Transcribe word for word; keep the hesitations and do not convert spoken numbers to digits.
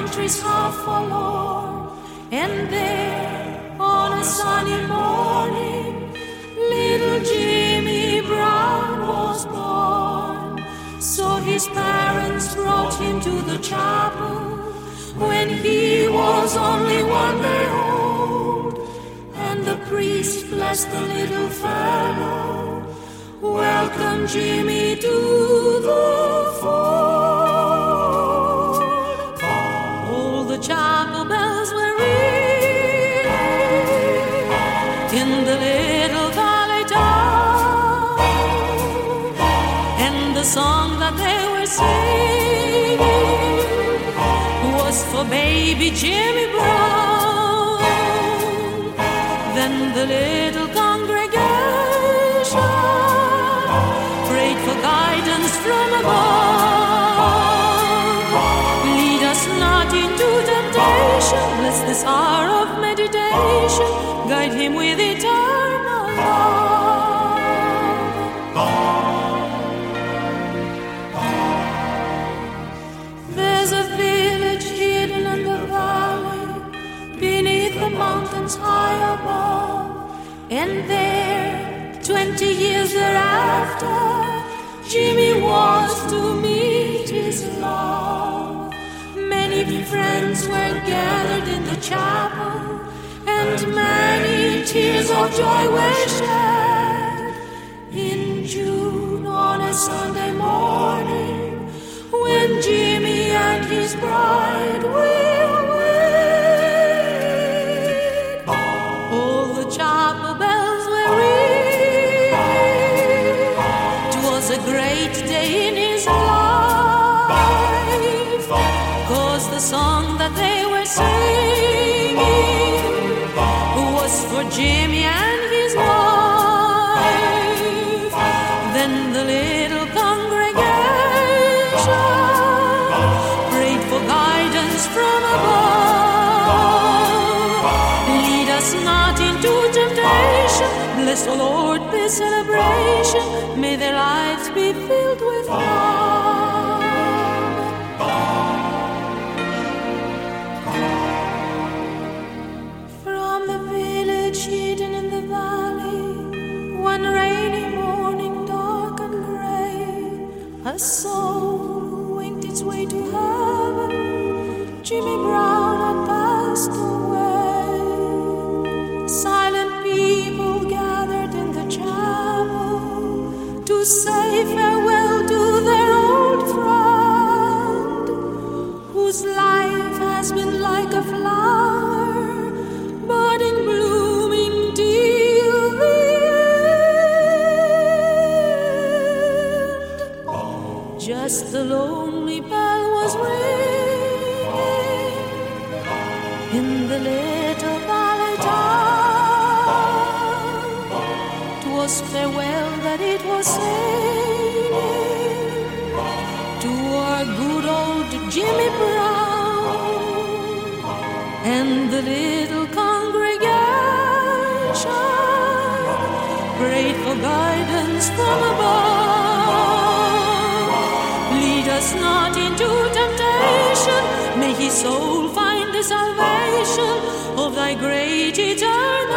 country's half forlorn. And there, on a sunny morning, little Jimmy Brown was born. So his parents brought him to the chapel when he was only one day old. And the priest blessed the little fellow, welcome Jimmy to the fold. All the chapel bells were ringing in the little valley town, and the song that they were singing was for baby Jimmy Brown. Then the little congregation prayed for guidance from above. Lead us not into temptation, bless this hour of meditation, guide him with eternal love. There's a village hidden in the valley, beneath the mountains high above, and there, twenty years thereafter, Jimmy was to meet his love. Many friends were gathered in the chapel, and many tears of joy were shed. In June, on a Sunday morning, when Jimmy and his bride will wed, all the chapel bells were ringing. 'Twas a great day in his life, 'cause the song that they were singing was for Jimmy and his wife. Then the little congregation prayed for guidance from above. Lead us not into temptation, bless, O Lord, this celebration. May their lives be filled with love. From the village hidden in the valley, one rainy morning, dark and gray, a soul winged its way to heaven. Jimmy Brown had passed away. Silent people gathered in the chapel to say farewell to their old friend, whose life has been like a flower, budding, blooming till the end. Just the lonely bell was ringing in the little valley town. 'Twas farewell that it was saying to our good old Jimmy Brown. And the little congregation prayed for guidance from above. Lead us not into temptation, may his soul find the salvation of thy great eternal